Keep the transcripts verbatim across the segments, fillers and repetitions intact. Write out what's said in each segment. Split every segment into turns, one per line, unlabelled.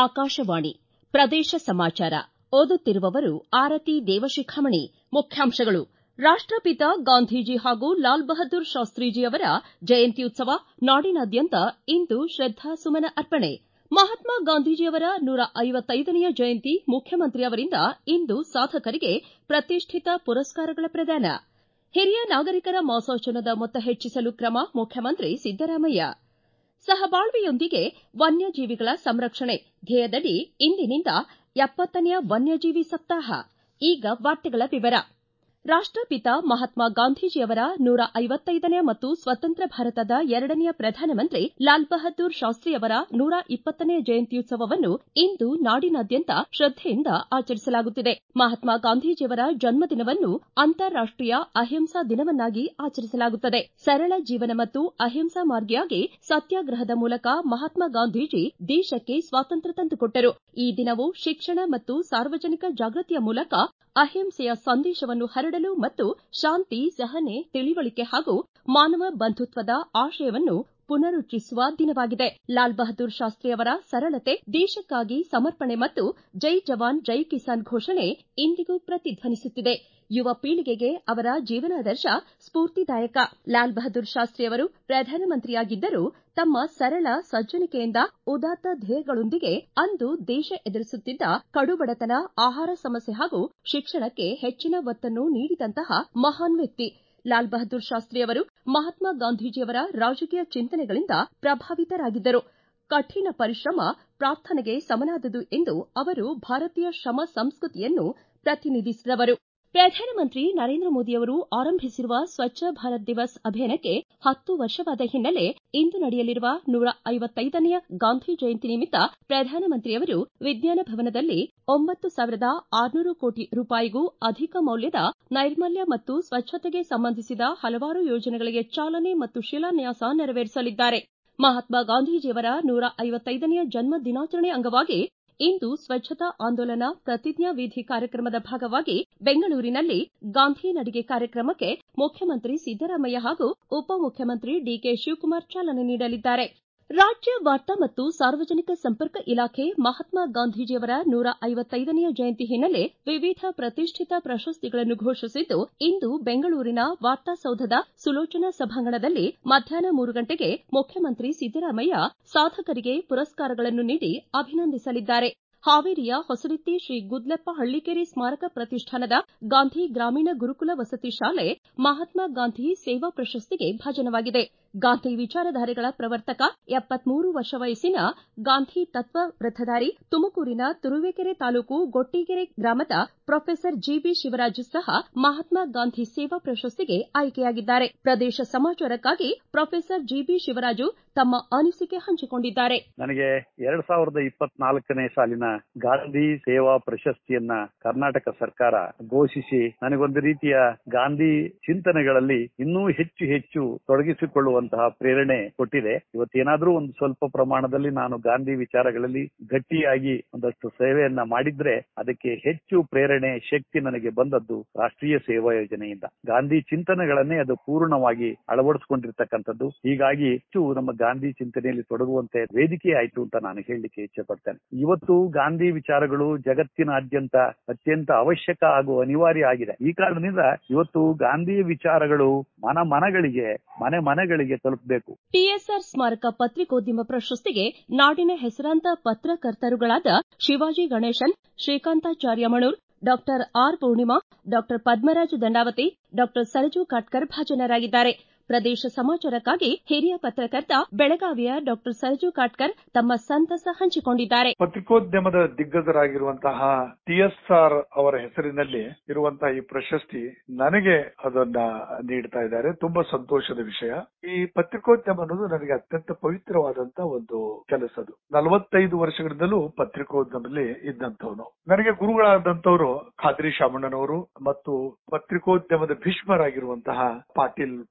ಆಕಾಶವಾಣಿ ಪ್ರದೇಶ ಸಮಾಚಾರ ಓದುತ್ತಿರುವವರು ಆರತಿ ದೇವಶಿಖಾಮಣಿ. ಮುಖ್ಯಾಂಶಗಳು. ರಾಷ್ಟಪಿತ ಗಾಂಧೀಜಿ ಹಾಗೂ ಲಾಲ್ ಬಹದ್ದೂರ್ ಶಾಸ್ತ್ರೀಜಿ ಅವರ ಜಯಂತ್ಯುತ್ಸವ ನಾಡಿನಾದ್ಯಂತ ಇಂದು ಶ್ರದ್ದಾಸುಮನ ಅರ್ಪಣೆ. ಮಹಾತ್ಮ ಗಾಂಧೀಜಿಯವರ ನೂರ ಐವತ್ತೈದನೆಯ ಜಯಂತಿ ಮುಖ್ಯಮಂತ್ರಿ ಅವರಿಂದ ಇಂದು ಸಾಧಕರಿಗೆ ಪ್ರತಿಷ್ಠಿತ ಪುರಸ್ಕಾರಗಳ ಪ್ರದಾನ. ಹಿರಿಯ ನಾಗರಿಕರ ಮಾಸಾಶನದ ಮೊತ್ತ ಹೆಚ್ಚಿಸಲು ಕ್ರಮ ಮುಖ್ಯಮಂತ್ರಿ ಸಿದ್ದರಾಮಯ್ಯ. ಸಹಬಾಳ್ವೆಯೊಂದಿಗೆ ವನ್ಯಜೀವಿಗಳ ಸಂರಕ್ಷಣೆ ಧ್ಯೇಯದಡಿ ಇಂದಿನಿಂದ ಎಪ್ಪತ್ತನೆಯ ವನ್ಯಜೀವಿ ಸಪ್ತಾಹ. ಈಗ ವಾರ್ತೆಗಳ ವಿವರ. ರಾಷ್ಟಪಿತ ಮಹಾತ್ಮ ಗಾಂಧೀಜಿಯವರ ನೂರ ಐವತ್ತೈದನೇ ಮತ್ತು ಸ್ವತಂತ್ರ ಭಾರತದ ಎರಡನೆಯ ಪ್ರಧಾನಮಂತ್ರಿ ಲಾಲ್ ಬಹದ್ದೂರ್ ಶಾಸ್ತ್ರಿಯವರ ನೂರ ಇಪ್ಪತ್ತನೇ ಜಯಂತ್ಯುತ್ಸವವನ್ನು ಇಂದು ನಾಡಿನಾದ್ಯಂತ ಶ್ರದ್ದೆಯಿಂದ ಆಚರಿಸಲಾಗುತ್ತಿದೆ. ಮಹಾತ್ಮ ಗಾಂಧೀಜಿಯವರ ಜನ್ಮದಿನವನ್ನು ಅಂತಾರಾಷ್ಟೀಯ ಅಹಿಂಸಾ ದಿನವನ್ನಾಗಿ ಆಚರಿಸಲಾಗುತ್ತದೆ. ಸರಳ ಜೀವನ ಮತ್ತು ಅಹಿಂಸಾ ಮಾರ್ಗಿಯಾಗಿ ಸತ್ಯಾಗ್ರಹದ ಮೂಲಕ ಮಹಾತ್ಮ ಗಾಂಧೀಜಿ ದೇಶಕ್ಕೆ ಸ್ವಾತಂತ್ರ್ಯ ತಂದುಕೊಟ್ಟರು. ಈ ದಿನವು ಶಿಕ್ಷಣ ಮತ್ತು ಸಾರ್ವಜನಿಕ ಜಾಗೃತಿಯ ಮೂಲಕ ಅಹಿಂಸೆಯ ಸಂದೇಶವನ್ನು ಹರಡಲು ಮತ್ತು ಶಾಂತಿ, ಸಹನೆ, ತಿಳಿವಳಿಕೆ ಹಾಗೂ ಮಾನವ ಬಂಧುತ್ವದ ಆಶಯವನ್ನು ಪುನರುಚ್ಚರಿಸುವ ದಿನವಾಗಿದೆ. ಲಾಲ್ ಬಹದ್ದೂರ್ ಶಾಸ್ತ್ರಿಯವರ ಸರಳತೆ, ದೇಶಕ್ಕಾಗಿ ಸಮರ್ಪಣೆ ಮತ್ತು ಜೈ ಜವಾನ್ ಜೈ ಕಿಸಾನ್ ಘೋಷಣೆ ಇಂದಿಗೂ ಪ್ರತಿಧ್ವನಿಸುತ್ತಿದೆ. ಯುವ ಪೀಳಿಗೆಗೆ ಅವರ ಜೀವನಾದರ್ಶ ಸ್ಫೂರ್ತಿದಾಯಕ. ಲಾಲ್ ಬಹದ್ದೂರ್ ಶಾಸ್ತ್ರಿಯವರು ಪ್ರಧಾನಮಂತ್ರಿಯಾಗಿದ್ದರೂ ತಮ್ಮ ಸರಳ ಸಜ್ಜನಿಕೆಯಿಂದ ಉದಾತ್ತ ಧ್ಯೇಯಗಳೊಂದಿಗೆ ಅಂದು ದೇಶ ಎದುರಿಸುತ್ತಿದ್ದ ಕಡುಬಡತನ, ಆಹಾರ ಸಮಸ್ಯೆ ಹಾಗೂ ಶಿಕ್ಷಣಕ್ಕೆ ಹೆಚ್ಚಿನ ಒತ್ತನ್ನು ನೀಡಿದಂತಹ ಮಹಾನ್ ವ್ಯಕ್ತಿ. ಲಾಲ್ ಬಹದ್ದೂರ್ ಶಾಸ್ತ್ರಿಯವರು ಮಹಾತ್ಮ ಗಾಂಧೀಜಿಯವರ ರಾಜಕೀಯ ಚಿಂತನೆಗಳಿಂದ ಪ್ರಭಾವಿತರಾಗಿದ್ದರು. ಕಠಿಣ ಪರಿಶ್ರಮ ಪ್ರಾರ್ಥನೆಗೆ ಸಮನಾದುದು ಎಂದು ಅವರು ಭಾರತೀಯ ಶ್ರಮ ಸಂಸ್ಕೃತಿಯನ್ನು ಪ್ರತಿನಿಧಿಸಿದವರು. ಪ್ರಧಾನಮಂತ್ರಿ ನರೇಂದ್ರ ಮೋದಿಯವರು ಆರಂಭಿಸಿರುವ ಸ್ವಚ್ಛ ಭಾರತ್ ದಿವಸ್ ಅಭಿಯಾನಕ್ಕೆ ಹತ್ತು ವರ್ಷವಾದ ಹಿನ್ನೆಲೆ ಇಂದು ನಡೆಯಲಿರುವ ನೂರ ಐವತ್ತೈದನೆಯ ಗಾಂಧಿ ಜಯಂತಿ ನಿಮಿತ್ತ ಪ್ರಧಾನಮಂತ್ರಿಯವರು ವಿಜ್ಞಾನ ಭವನದಲ್ಲಿ ಒಂಬತ್ತು ಸಾವಿರದ ಆರುನೂರು ಕೋಟಿ ರೂಪಾಯಿಗೂ ಅಧಿಕ ಮೌಲ್ಯದ ನೈರ್ಮಲ್ಯ ಮತ್ತು ಸ್ವಚ್ಛತೆಗೆ ಸಂಬಂಧಿಸಿದ ಹಲವಾರು ಯೋಜನೆಗಳಿಗೆ ಚಾಲನೆ ಮತ್ತು ಶಿಲಾನ್ಯಾಸ ನೆರವೇರಿಸಲಿದ್ದಾರೆ. ಮಹಾತ್ಮ ಗಾಂಧೀಜಿಯವರ ನೂರ ಐವತ್ತೈದನೆಯ ಜನ್ಮ ದಿನಾಚರಣೆ ಅಂಗವಾಗಿ ಇಂದು ಸ್ವಚ್ಛತಾ ಆಂದೋಲನ ಪ್ರತಿಜ್ಞಾ ವಿಧಿ ಕಾರ್ಯಕ್ರಮದ ಭಾಗವಾಗಿ ಬೆಂಗಳೂರಿನಲ್ಲಿ ಗಾಂಧಿ ನಡಿಗೆ ಕಾರ್ಯಕ್ರಮಕ್ಕೆ ಮುಖ್ಯಮಂತ್ರಿ ಸಿದ್ದರಾಮಯ್ಯ ಹಾಗೂ ಉಪಮುಖ್ಯಮಂತ್ರಿ ಡಿಕೆ ಶಿವಕುಮಾರ್ ಚಾಲನೆ ನೀಡಲಿದ್ದಾರೆ. ರಾಜ್ಯ ವಾರ್ತಾ ಮತ್ತು ಸಾರ್ವಜನಿಕ ಸಂಪರ್ಕ ಇಲಾಖೆ ಮಹಾತ್ಮ ಗಾಂಧೀಜಿಯವರ ನೂರ ಐವತ್ತೈದನೆಯ ಜಯಂತಿ ಹಿನ್ನೆಲೆ ವಿವಿಧ ಪ್ರತಿಷ್ಠಿತ ಪ್ರಶಸ್ತಿಗಳನ್ನು ಘೋಷಿಸಿದ್ದು, ಇಂದು ಬೆಂಗಳೂರಿನ ವಾರ್ತಾಸೌಧದ ಸುಲೋಚನಾ ಸಭಾಂಗಣದಲ್ಲಿ ಮಧ್ಯಾಹ್ನ ಮೂರು ಗಂಟೆಗೆ ಮುಖ್ಯಮಂತ್ರಿ ಸಿದ್ದರಾಮಯ್ಯ ಸಾಧಕರಿಗೆ ಪುರಸ್ಕಾರಗಳನ್ನು ನೀಡಿ ಅಭಿನಂದಿಸಲಿದ್ದಾರೆ. ಹಾವೇರಿಯ ಹೊಸದುರ್ತಿ ಶ್ರೀ ಗುದ್ಲೆಪ್ಪ ಹಳ್ಳಿಕೇರಿ ಸ್ಮಾರಕ ಪ್ರತಿಷ್ಠಾನದ ಗಾಂಧಿ ಗ್ರಾಮೀಣ ಗುರುಕುಲ ವಸತಿ ಶಾಲೆ ಮಹಾತ್ಮ ಗಾಂಧಿ ಸೇವಾ ಪ್ರಶಸ್ತಿಗೆ ಭಾಜನವಾಗಿದೆ. ಗಾಂಧಿ ವಿಚಾರಧಾರೆಗಳ ಪ್ರವರ್ತಕ, ಎಪ್ಪತ್ಮೂರು ವರ್ಷ ವಯಸ್ಸಿನ ಗಾಂಧಿ ತತ್ವ ವ್ರತಧಾರಿ, ತುಮಕೂರಿನ ತುರುವೇಕೆರೆ ತಾಲೂಕು ಗೊಟ್ಟಿಗೆರೆ ಗ್ರಾಮದ ಪ್ರೊಫೆಸರ್ ಜಿಬಿ ಶಿವರಾಜು ಸಹ ಮಹಾತ್ಮ ಗಾಂಧಿ ಸೇವಾ ಪ್ರಶಸ್ತಿಗೆ ಆಯ್ಕೆಯಾಗಿದ್ದಾರೆ. ಪ್ರದೇಶ ಸಮಾಚಾರಕ್ಕಾಗಿ ಪ್ರೊಫೆಸರ್ ಜಿಬಿ ಶಿವರಾಜು ತಮ್ಮ ಅನಿಸಿಕೆ ಹಂಚಿಕೊಂಡಿದ್ದಾರೆ.
ನನಗೆ ಎರಡ್ ಸಾವಿರದ ಇಪ್ಪತ್ನಾಲ್ಕನೇ ಸಾಲಿನ ಗಾಂಧಿ ಸೇವಾ ಪ್ರಶಸ್ತಿಯನ್ನ ಕರ್ನಾಟಕ ಸರ್ಕಾರ ಘೋಷಿಸಿ ನನಗೊಂದು ರೀತಿಯ ಗಾಂಧಿ ಚಿಂತನೆಗಳಲ್ಲಿ ಇನ್ನೂ ಹೆಚ್ಚು ಹೆಚ್ಚು ತೊಡಗಿಸಿಕೊಳ್ಳುವಂತಹ ಪ್ರೇರಣೆ ಕೊಟ್ಟಿದೆ. ಇವತ್ತೇನಾದ್ರೂ ಒಂದು ಸ್ವಲ್ಪ ಪ್ರಮಾಣದಲ್ಲಿ ನಾನು ಗಾಂಧಿ ವಿಚಾರಗಳಲ್ಲಿ ಗಟ್ಟಿಯಾಗಿ ಒಂದಷ್ಟು ಸೇವೆಯನ್ನ ಮಾಡಿದ್ರೆ ಅದಕ್ಕೆ ಹೆಚ್ಚು ಪ್ರೇರಣೆ, ಶಕ್ತಿ ನನಗೆ ಬಂದದ್ದು ರಾಷ್ಟ್ರೀಯ ಸೇವಾ ಯೋಜನೆಯಿಂದ. ಗಾಂಧಿ ಚಿಂತನೆಗಳನ್ನೇ ಅದು ಪೂರ್ಣವಾಗಿ ಅಳವಡಿಸಿಕೊಂಡಿರ್ತಕ್ಕಂಥದ್ದು. ಹೀಗಾಗಿ ಹೆಚ್ಚು ನಮ್ಮ ಗಾಂಧಿ ಚಿಂತನೆಯಲ್ಲಿ ತೊಡಗುವಂತೆ ವೇದಿಕೆ ಆಯ್ತು ಅಂತ ನಾನು ಹೇಳಲಿಕ್ಕೆ ಇಚ್ಛೆ ಪಡ್ತೇನೆ. ಇವತ್ತು ಗಾಂಧಿ ವಿಚಾರಗಳು ಜಗತ್ತಿನಾದ್ಯಂತ ಅತ್ಯಂತ ಅವಶ್ಯಕ ಹಾಗೂ ಅನಿವಾರ್ಯ ಆಗಿದೆ. ಈ ಕಾರಣದಿಂದ ಇವತ್ತು ಗಾಂಧಿ ವಿಚಾರಗಳು ಮನ ಮನಗಳಿಗೆ ಮನೆ ಮನೆಗಳಿಗೆ ತಲುಪಬೇಕು.
ಟಿಎಸ್ಆರ್ ಸ್ಮಾರಕ ಪತ್ರಿಕೋದ್ಯಮ ಪ್ರಶಸ್ತಿಗೆ ನಾಡಿನ ಹೆಸರಾಂತ ಪತ್ರಕರ್ತರುಗಳಾದ Shivaji Ganeshan, Srikanthacharya Manur, doctor R Purnima, doctor Padmaraja Dandavati, doctor Saraju Katkar ಭಾಜನರಾಗಿದ್ದಾರೆ. ಪ್ರದೇಶ ಸಮಾಚಾರಕ್ಕಾಗಿ ಹಿರಿಯ ಪತ್ರಕರ್ತ ಬೆಳಗಾವಿಯ ಡಾಕ್ಟರ್ ಸರಜು ಕಾಟ್ಕರ್ ತಮ್ಮ ಸಂತಸ ಹಂಚಿಕೊಂಡಿದ್ದಾರೆ.
ಪತ್ರಿಕೋದ್ಯಮದ ದಿಗ್ಗಜರಾಗಿರುವಂತಹ ಟಿಎಸ್ಆರ್ ಅವರ ಹೆಸರಿನಲ್ಲಿ ಇರುವಂತಹ ಈ ಪ್ರಶಸ್ತಿ ನನಗೆ ಅದನ್ನ ನೀಡ್ತಾ ಇದ್ದಾರೆ. ತುಂಬಾ ಸಂತೋಷದ ವಿಷಯ. ಈ ಪತ್ರಿಕೋದ್ಯಮ ಅನ್ನೋದು ನನಗೆ ಅತ್ಯಂತ ಪವಿತ್ರವಾದಂತಹ ಒಂದು ಕೆಲಸ. ಅದು ನಲವತ್ತೈದು ವರ್ಷಗಳಿಂದಲೂ ಪತ್ರಿಕೋದ್ಯಮದಲ್ಲಿ ಇದ್ದಂಥವನು. ನನಗೆ ಗುರುಗಳಾದಂತವರು ಖಾದ್ರಿ ಶಾಮಣ್ಣನವರು ಮತ್ತು ಪತ್ರಿಕೋದ್ಯಮದ ಭೀಷ್ಮರಾಗಿರುವಂತಹ ಪಾಟೀಲ್ ಪುಟ್ಟಪ್ಪ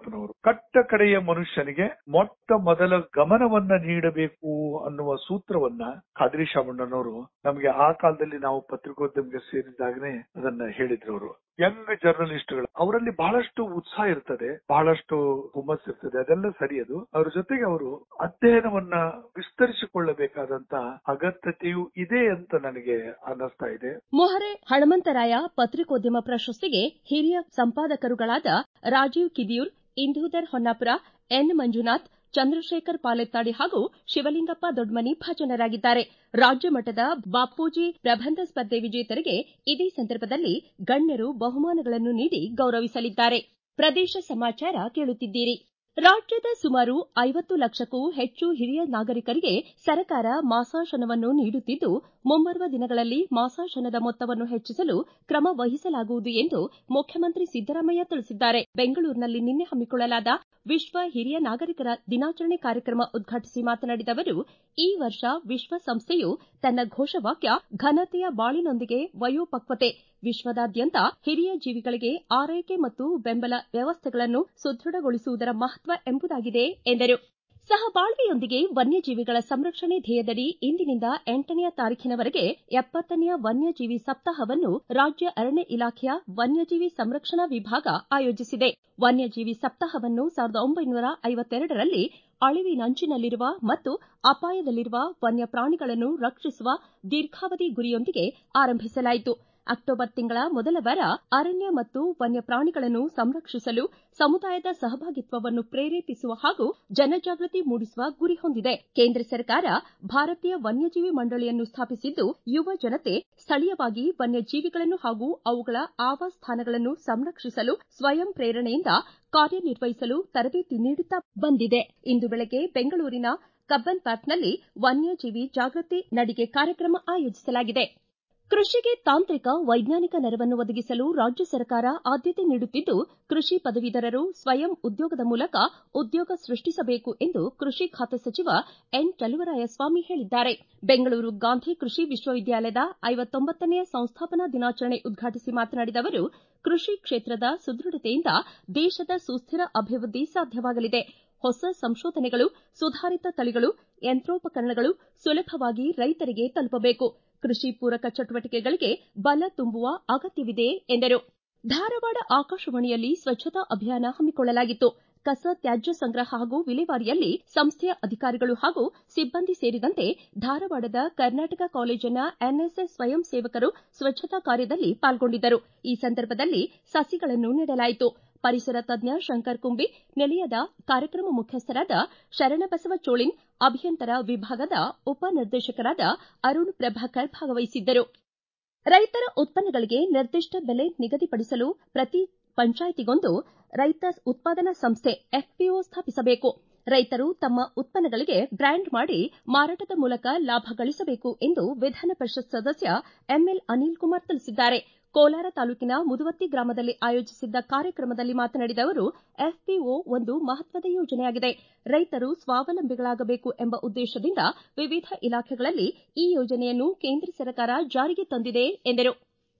ಯಡಿಯೂರಪ್ಪನವರು ಕಟ್ಟ ಕಡೆಯ ಮನುಷ್ಯನಿಗೆ ಮೊಟ್ಟ ಮೊದಲ ಗಮನವನ್ನ ನೀಡಬೇಕು ಅನ್ನುವ ಸೂತ್ರವನ್ನ ಖಾದ್ರಿ ಶಾಮಣ್ಣನವರು ನಮಗೆ ಆ ಕಾಲದಲ್ಲಿ ನಾವು ಪತ್ರಿಕೋದ್ಯಮಕ್ಕೆ ಸೇರಿದ್ದಾಗನೇ ಅದನ್ನ ಹೇಳಿದ್ರು. ಅವರು ಯಂಗ್ ಜರ್ನಲಿಸ್ಟ್ಗಳು, ಅವರಲ್ಲಿ ಬಹಳಷ್ಟು ಉತ್ಸಾಹ ಇರ್ತದೆ, ಬಹಳಷ್ಟು ಹುಮ್ಮಸ್ ಇರ್ತದೆ, ಅದೆಲ್ಲ ಸರಿಯದು. ಅವರ ಜೊತೆಗೆ ಅವರು ಅಧ್ಯಯನವನ್ನ ವಿಸ್ತರಿಸಿಕೊಳ್ಳಬೇಕಾದಂತ ಅಗತ್ಯತೆಯೂ ಇದೆ ಅಂತ ನನಗೆ ಅನ್ನಿಸ್ತಾ ಇದೆ.
ಮೊಹರೆ ಹಣಮಂತರಾಯ ಪತ್ರಿಕೋದ್ಯಮ ಪ್ರಶಸ್ತಿಗೆ ಹಿರಿಯ ಸಂಪಾದಕರುಗಳಾದ ರಾಜೀವ್ ಕಿದಿಯೂರ್, ಇಂದೂಧರ್ ಹೊನ್ನಾಪುರ, ಎನ್ ಮಂಜುನಾಥ್, ಚಂದ್ರಶೇಖರ್ ಪಾಲೆತ್ತಾಡಿ ಹಾಗೂ ಶಿವಲಿಂಗಪ್ಪ ದೊಡ್ಮನಿ ಭಾಜನರಾಗಿದ್ದಾರೆ. ರಾಜ್ಯ ಮಟ್ಟದ ಬಾಪೂಜಿ ಪ್ರಬಂಧ ಸ್ಪರ್ಧೆ ವಿಜೇತರಿಗೆ ಇದೇ ಸಂದರ್ಭದಲ್ಲಿ ಗಣ್ಯರು ಬಹುಮಾನಗಳನ್ನು ನೀಡಿ ಗೌರವಿಸಲಿದ್ದಾರೆ. ಪ್ರದೇಶ ಸಮಾಚಾರ ಕೇಳುತ್ತಿದ್ದೀರಿ. ರಾಜ್ಯದ ಸುಮಾರು ಐವತ್ತು ಲಕ್ಷಕ್ಕೂ ಹೆಚ್ಚು ಹಿರಿಯ ನಾಗರಿಕರಿಗೆ ಸರ್ಕಾರ ಮಾಸಾಶನವನ್ನು ನೀಡುತ್ತಿದ್ದು, ಮುಂಬರುವ ದಿನಗಳಲ್ಲಿ ಮಾಸಾಶನದ ಮೊತ್ತವನ್ನು ಹೆಚ್ಚಿಸಲು ಕ್ರಮ ವಹಿಸಲಾಗುವುದು ಎಂದು ಮುಖ್ಯಮಂತ್ರಿ ಸಿದ್ದರಾಮಯ್ಯ ತಿಳಿಸಿದ್ದಾರೆ. ಬೆಂಗಳೂರಿನಲ್ಲಿ ನಿನ್ನೆ ಹಮ್ಮಿಕೊಳ್ಳಲಾದ ವಿಶ್ವ ಹಿರಿಯ ನಾಗರಿಕರ ದಿನಾಚರಣೆ ಕಾರ್ಯಕ್ರಮ ಉದ್ಘಾಟಿಸಿ ಮಾತನಾಡಿದ ಅವರು, ಈ ವರ್ಷ ವಿಶ್ವಸಂಸ್ಥೆಯು ತನ್ನ ಘೋಷವಾಕ್ಯ ಘನತೆಯ ಬಾಳಿನೊಂದಿಗೆ ವಯೋಪಕ್ವತೆ, ವಿಶ್ವದಾದ್ಯಂತ ಹಿರಿಯ ಜೀವಿಗಳಿಗೆ ಆರೈಕೆ ಮತ್ತು ಬೆಂಬಲ ವ್ಯವಸ್ಥೆಗಳನ್ನು ಸುದೃಢಗೊಳಿಸುವುದರ ಮಹತ್ವ ಎಂಬುದಾಗಿದೆ ಎಂದರು. ಸಹಬಾಳ್ವೆಯೊಂದಿಗೆ ವನ್ಯಜೀವಿಗಳ ಸಂರಕ್ಷಣೆ ಧ್ಯೇಯದಡಿ ಇಂದಿನಿಂದ ಎಂಟನೆಯ ತಾರೀಖಿನವರೆಗೆ ಎಪ್ಪತ್ತನೆಯ ವನ್ಯಜೀವಿ ಸಪ್ತಾಹವನ್ನು ರಾಜ್ಯ ಅರಣ್ಯ ಇಲಾಖೆಯ ವನ್ಯಜೀವಿ ಸಂರಕ್ಷಣಾ ವಿಭಾಗ ಆಯೋಜಿಸಿದೆ. ವನ್ಯಜೀವಿ ಸಪ್ತಾಹವನ್ನು ಸಾವಿರದ ಒಂಬೈನೂರ ಐವತ್ತೆರಡರಲ್ಲಿ ಅಳಿವಿನಂಚಿನಲ್ಲಿರುವ ಮತ್ತು ಅಪಾಯದಲ್ಲಿರುವ ವನ್ಯ ಪ್ರಾಣಿಗಳನ್ನು ರಕ್ಷಿಸುವ ದೀರ್ಘಾವಧಿ ಗುರಿಯೊಂದಿಗೆ ಆರಂಭಿಸಲಾಯಿತು. ಅಕ್ಟೋಬರ್ ತಿಂಗಳ ಮೊದಲ ವಾರ ಅರಣ್ಯ ಮತ್ತು ವನ್ಯ ಪ್ರಾಣಿಗಳನ್ನು ಸಂರಕ್ಷಿಸಲು ಸಮುದಾಯದ ಸಹಭಾಗಿತ್ವವನ್ನು ಪ್ರೇರೇಪಿಸುವ ಹಾಗೂ ಜನಜಾಗೃತಿ ಮೂಡಿಸುವ ಗುರಿ ಹೊಂದಿದೆ. ಕೇಂದ್ರ ಸರ್ಕಾರ ಭಾರತೀಯ ವನ್ಯಜೀವಿ ಮಂಡಳಿಯನ್ನು ಸ್ಥಾಪಿಸಿದ್ದು, ಯುವ ಜನತೆ ಸ್ಥಳೀಯವಾಗಿ ವನ್ಯಜೀವಿಗಳನ್ನು ಹಾಗೂ ಅವುಗಳ ಆವಾಸಸ್ಥಾನಗಳನ್ನು ಸಂರಕ್ಷಿಸಲು ಸ್ವಯಂ ಪ್ರೇರಣೆಯಿಂದ ಕಾರ್ಯನಿರ್ವಹಿಸಲು ತರಬೇತಿ ನೀಡುತ್ತಾ ಬಂದಿದೆ. ಇಂದು ಬೆಳಗ್ಗೆ ಬೆಂಗಳೂರಿನ ಕಬ್ಬನ್ ಪಾರ್ಕ್ನಲ್ಲಿ ವನ್ಯಜೀವಿ ಜಾಗೃತಿ ನಡಿಗೆ ಕಾರ್ಯಕ್ರಮ ಆಯೋಜಿಸಲಾಗಿದೆ. ಕೃಷಿಗೆ ತಾಂತ್ರಿಕ ವೈಜ್ಞಾನಿಕ ನೆರವನ್ನು ಒದಗಿಸಲು ರಾಜ್ಯ ಸರ್ಕಾರ ಆದ್ಯತೆ ನೀಡುತ್ತಿದ್ದು, ಕೃಷಿ ಪದವೀಧರರು ಸ್ವಯಂ ಉದ್ಯೋಗದ ಮೂಲಕ ಉದ್ಯೋಗ ಸೃಷ್ಟಿಸಬೇಕು ಎಂದು ಕೃಷಿ ಖಾತೆ ಸಚಿವ ಎನ್ ಚಲುವರಾಯಸ್ವಾಮಿ ಹೇಳಿದ್ದಾರೆ. ಬೆಂಗಳೂರು ಗಾಂಧಿ ಕೃಷಿ ವಿಶ್ವವಿದ್ಯಾಲಯದ ಐವತ್ತೊಂಬತ್ತನೆಯ ಸಂಸ್ಥಾಪನಾ ದಿನಾಚರಣೆ ಉದ್ಘಾಟಿಸಿ ಮಾತನಾಡಿದ ಅವರು, ಕೃಷಿ ಕ್ಷೇತ್ರದ ಸುದೃಢತೆಯಿಂದ ದೇಶದ ಸುಸ್ಥಿರ ಅಭಿವೃದ್ಧಿ ಸಾಧ್ಯವಾಗಲಿದೆ. ಹೊಸ ಸಂಶೋಧನೆಗಳು, ಸುಧಾರಿತ ತಳಿಗಳು, ಯಂತ್ರೋಪಕರಣಗಳು ಸುಲಭವಾಗಿ ರೈತರಿಗೆ ತಲುಪಬೇಕು. ಕೃಷಿ ಪೂರಕ ಚಟುವಟಿಕೆಗಳಿಗೆ ಬಲ ತುಂಬುವ ಅಗತ್ಯವಿದೆ ಎಂದರು. ಧಾರವಾಡ ಆಕಾಶವಾಣಿಯಲ್ಲಿ ಸ್ವಚ್ಛತಾ ಅಭಿಯಾನ ಹಮ್ಮಿಕೊಳ್ಳಲಾಗಿತ್ತು. ಕಸ ತ್ಯಾಜ್ಯ ಸಂಗ್ರಹ ಹಾಗೂ ವಿಲೇವಾರಿಯಲ್ಲಿ ಸಂಸ್ಥೆಯ ಅಧಿಕಾರಿಗಳು ಹಾಗೂ ಸಿಬ್ಬಂದಿ ಸೇರಿದಂತೆ ಧಾರವಾಡದ ಕರ್ನಾಟಕ ಕಾಲೇಜಿನ ಎನ್ಎಸ್ಎಸ್ ಸ್ವಯಂ ಸೇವಕರು ಸ್ವಚ್ಛತಾ ಕಾರ್ಯದಲ್ಲಿ ಪಾಲ್ಗೊಂಡಿದ್ದರು. ಈ ಸಂದರ್ಭದಲ್ಲಿ ಸಸಿಗಳನ್ನು ನೆಡಲಾಯಿತು. ಪರಿಸರ ತಜ್ಞ ಶಂಕರ್ ಕುಂಬಿ, ನಿಲಯದ ಕಾರ್ಯಕ್ರಮ ಮುಖ್ಯಸ್ಥರಾದ ಶರಣಬಸವ ಚೋಳಿನ್, ಅಭಿಯಂತರ ವಿಭಾಗದ ಉಪ ನಿರ್ದೇಶಕರಾದ ಅರುಣ್ ಪ್ರಭಾಕರ್ ಭಾಗವಹಿಸಿದ್ದರು. ರೈತರ ಉತ್ಪನ್ನಗಳಿಗೆ ನಿರ್ದಿಷ್ಟ ಬೆಲೆ ನಿಗದಿಪಡಿಸಲು ಪ್ರತಿ ಪಂಚಾಯಿತಿಗೊಂದು ರೈತ ಉತ್ಪಾದನಾ ಸಂಸ್ಥೆ ಎಫ್ಪಿಒ ಸ್ಥಾಪಿಸಬೇಕು. ರೈತರು ತಮ್ಮ ಉತ್ಪನ್ನಗಳಿಗೆ ಬ್ರ್ಯಾಂಡ್ ಮಾಡಿ ಮಾರಾಟದ ಮೂಲಕ ಲಾಭ ಗಳಿಸಬೇಕು ಎಂದು ವಿಧಾನ ಪರಿಷತ್ ಸದಸ್ಯ ಎಂಎಲ್ ಅನಿಲ್ ಕುಮಾರ್ ತಿಳಿಸಿದ್ದಾರೆ. ಕೋಲಾರ ತಾಲೂಕಿನ ಮುದುವತ್ತಿ ಗ್ರಾಮದಲ್ಲಿ ಆಯೋಜಿಸಿದ್ದ ಕಾರ್ಯಕ್ರಮದಲ್ಲಿ ಮಾತನಾಡಿದ ಅವರು, ಎಫ್ಪಿಒ ಒಂದು ಮಹತ್ವದ ಯೋಜನೆಯಾಗಿದೆ. ರೈತರು ಸ್ವಾವಲಂಬಿಗಳಾಗಬೇಕು ಎಂಬ ಉದ್ದೇಶದಿಂದ ವಿವಿಧ ಇಲಾಖೆಗಳಲ್ಲಿ ಈ ಯೋಜನೆಯನ್ನು ಕೇಂದ್ರ ಸರ್ಕಾರ ಜಾರಿಗೆ ತಂದಿದೆ ಎಂದರು.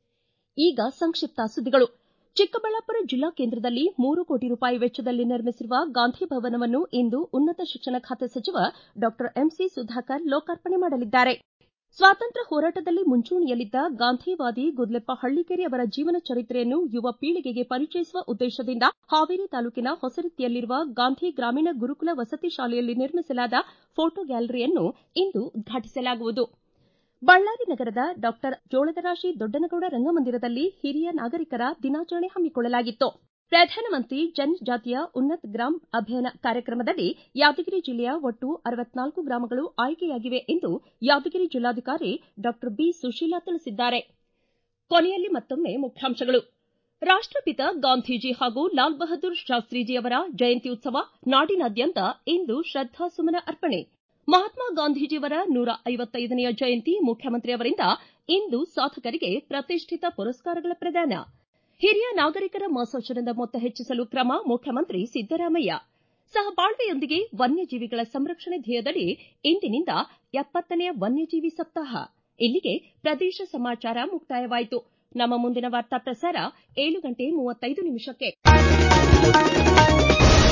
ಈಗ ಸಂಕ್ಷಿಪ್ತ ಸುದ್ದಿಗಳು. ಚಿಕ್ಕಬಳ್ಳಾಪುರ ಜಿಲ್ಲಾ ಕೇಂದ್ರದಲ್ಲಿ ಮೂರು ಕೋಟಿ ರೂಪಾಯಿ ವೆಚ್ಚದಲ್ಲಿ ನಿರ್ಮಿಸಿರುವ ಗಾಂಧಿ ಭವನವನ್ನು ಇಂದು ಉನ್ನತ ಶಿಕ್ಷಣ ಖಾತೆ ಸಚಿವ ಡಾ ಎಂಸಿ ಸುಧಾಕರ್ ಲೋಕಾರ್ಪಣೆ ಮಾಡಲಿದ್ದಾರೆ. ಸ್ವಾತಂತ್ರ್ಯ ಹೋರಾಟದಲ್ಲಿ ಮುಂಚೂಣಿಯಲ್ಲಿದ್ದ ಗಾಂಧಿವಾದಿ ಗುದ್ಲೆಪ್ಪ ಹಳ್ಳಿಕೇರಿ ಅವರ ಜೀವನ ಚರಿತ್ರೆಯನ್ನು ಯುವ ಪೀಳಿಗೆಗೆ ಪರಿಚಯಿಸುವ ಉದ್ದೇಶದಿಂದ ಹಾವೇರಿ ತಾಲೂಕಿನ ಹೊಸರಿತ್ತಿಯಲ್ಲಿರುವ ಗಾಂಧಿ ಗ್ರಾಮೀಣ ಗುರುಕುಲ ವಸತಿ ಶಾಲೆಯಲ್ಲಿ ನಿರ್ಮಿಸಲಾದ ಫೋಟೋ ಗ್ಯಾಲರಿಯನ್ನು ಇಂದು ಉದ್ಘಾಟಿಸಲಾಗುವುದು. ಬಳ್ಳಾರಿ ನಗರದ ಡಾ ಜೋಳದರಾಶಿ ದೊಡ್ಡನಗೌಡ ರಂಗಮಂದಿರದಲ್ಲಿ ಹಿರಿಯ ನಾಗರಿಕರ ದಿನಾಚರಣೆ ಹಮ್ಮಿಕೊಳ್ಳಲಾಗಿತ್ತು. ಪ್ರಧಾನಮಂತ್ರಿ ಜನ್ ಜಾತಿಯ ಉನ್ನತ್ ಗ್ರಾಮ್ ಅಭಿಯಾನ ಕಾರ್ಯಕ್ರಮದಡಿ ಯಾದಗಿರಿ ಜಿಲ್ಲೆಯ ಒಟ್ಟು ಅರವತ್ನಾಲ್ಕು ಗ್ರಾಮಗಳು ಆಯ್ಕೆಯಾಗಿವೆ ಎಂದು ಯಾದಗಿರಿ ಜಿಲ್ಲಾಧಿಕಾರಿ ಡಾ ಬಿ ಸುಶೀಲಾ ತಿಳಿಸಿದ್ದಾರೆ. ಕೊನೆಯಲ್ಲಿ ಮತ್ತೊಮ್ಮೆ ಮುಖ್ಯಾಂಶಗಳು. ರಾಷ್ಟಪಿತ ಗಾಂಧೀಜಿ ಹಾಗೂ ಲಾಲ್ ಬಹದ್ದೂರ್ ಶಾಸ್ತ್ರೀಜಿ ಅವರ ಜಯಂತ್ಯುತ್ಸವ ನಾಡಿನಾದ್ಯಂತ ಇಂದು ಶ್ರದ್ದಾಸುಮನ ಅರ್ಪಣೆ. ಮಹಾತ್ಮ ಗಾಂಧೀಜಿಯವರ ನೂರ ಐವತ್ತೈದನೆಯ ಜಯಂತಿ, ಮುಖ್ಯಮಂತ್ರಿ ಅವರಿಂದ ಇಂದು ಸಾಧಕರಿಗೆ ಪ್ರತಿಷ್ಠಿತ ಪುರಸ್ಕಾರಗಳ ಪ್ರದಾನ. ಹಿರಿಯ ನಾಗರಿಕರ ಮಾಸಾಶನದ ಮೊತ್ತ ಹೆಚ್ಚಿಸಲು ಕ್ರಮ, ಮುಖ್ಯಮಂತ್ರಿ ಸಿದ್ದರಾಮಯ್ಯ. ಸಹಬಾಳ್ವೆಯೊಂದಿಗೆ ವನ್ಯಜೀವಿಗಳ ಸಂರಕ್ಷಣೆ ಧ್ಯೇಯದಡಿ ಇಂದಿನಿಂದ ಎಪ್ಪತ್ತನೆಯ ವನ್ಯಜೀವಿ ಸಪ್ತಾಹ. ಇಲ್ಲಿಗೆ ಪ್ರದೇಶ ಸಮಾಚಾರ ಮುಕ್ತಾಯವಾಯಿತು. ನಮ್ಮ ಮುಂದಿನ ವಾರ್ತಾ ಪ್ರಸಾರ ಏಳು ಗಂಟೆ ಮೂವತ್ತೈದು ನಿಮಿಷಕ್ಕೆ.